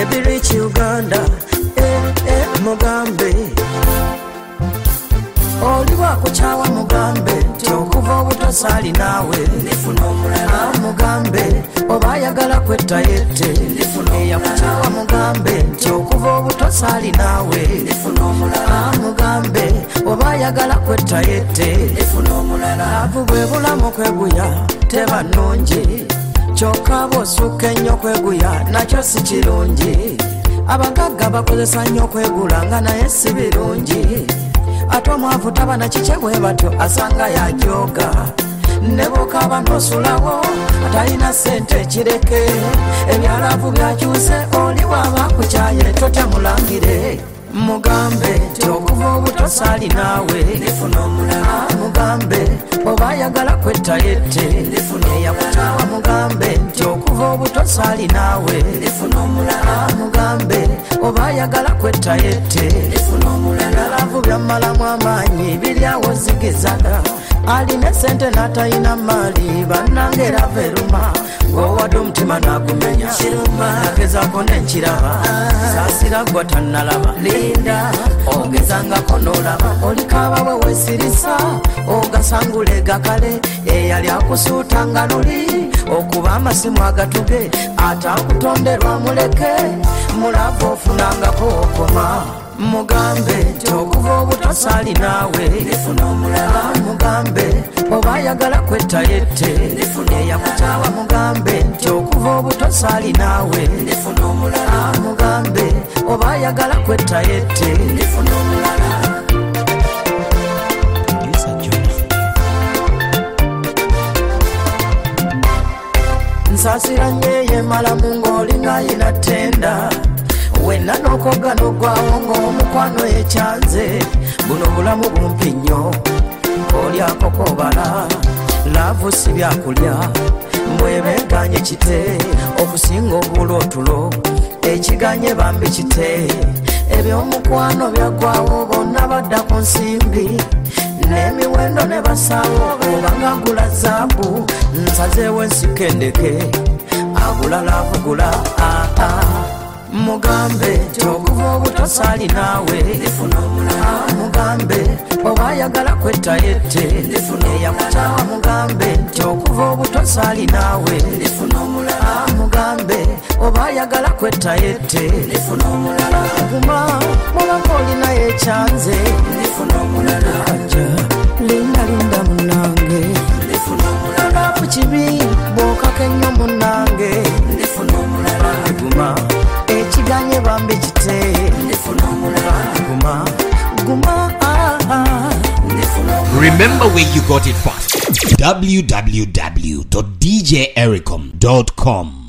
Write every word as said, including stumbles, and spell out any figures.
Baby Rich Uganda, eh, eh, Mugambe. Oliwa kuchawa Mugambe, tiokuva utasali nawe. Nifuna omulala Mugambe, obayagala kwetta yette. Nifuna eya kuchawa Mugambe, tiokuva utasali nawe. Nifuna omulala Mugambe, obayagala kwetta yette. Nifuna omulala abubwe bulamu kweguya, teba nungi. Choka bosuke nnyo kweguya, nakyo si kirungi. Abagagga bakozesa nnyo kwegulanga naye si birungi. Ate omwavu taba na kikebwe batyo asanga yajoga. Ne bw'okaba n'osulawo atalina ssente kireke. Ebyalavu byakyuse oli bw'aba akukyaye totemulangire. Mugambe tiokuva obutosaali naawe. Nifuna omulala Mugambe, obayagala kwetta yette. Nifuna eyakutaawa Mugambe, tiokuva obutosaali naawe. Nifuna omulala Mugambe, obayagala kwetta yette. Nifuna omulala lavu byammalamu amaanyi biryawo zigizaga. Alina sente n'atayina maali bannange erava eruma. Ng'owadde omutima n'agumenya agezaako n'enkiraba. Saasira gwa tannalaba linda ogezangako n'olaba. Olikaaba bwe weesirisa ogasangule gakale. Eyali akusuutanga luli okuba amasimu agatuge. Ate akutonderwa muleke mulava ofunangako okoma. Mugambe tiokuva obutosaali naawe. Nifuna omulala Mugambe, obayagala kwetta yette. Nifuna eyakutaawa Mugambe, tiokuva obutosaali naawe. Nifuna omulala Mugambe, obayagala kwetta yette. Nifuna omulala nsasira nyeye malamu ng'olina yina tenda. Wenna n'okoga n'ogwawo ng'omukwano ekyanze. Buno bulamu bumpi nnyo olyako kobala. Laavu si byakulya mbwebeganye kite. Okusinga obula otulo ekiganye bambi kite. Ebyomukwano byaggwawo bonna badda ku nsimbi. N'emiwendo ne basaawo obanga gula zaabu. Nsazeewo ensikendeke agula laavu gula aa. Mugambe tiokuva obutosaali naawe. Nifuna omulala Mugambe, obayagala kwetta yette. Nifuna eyakutaawa Mugambe, tiokuva obutosaali naawe. Nifuna omulala Mugambe, obayagala kwetta yette. Nifuna omulala guma mulaba olina ekyanze. Nifuna omulala ajja linda linda munange. Nifuna omulala ku kibi bw'okaka ennyo munange. Nifuna omulala guma ekiganye bambi kite. Nifuna omulala guma guma ah ah. Remember where you got it first. w w w dot d j ericom dot com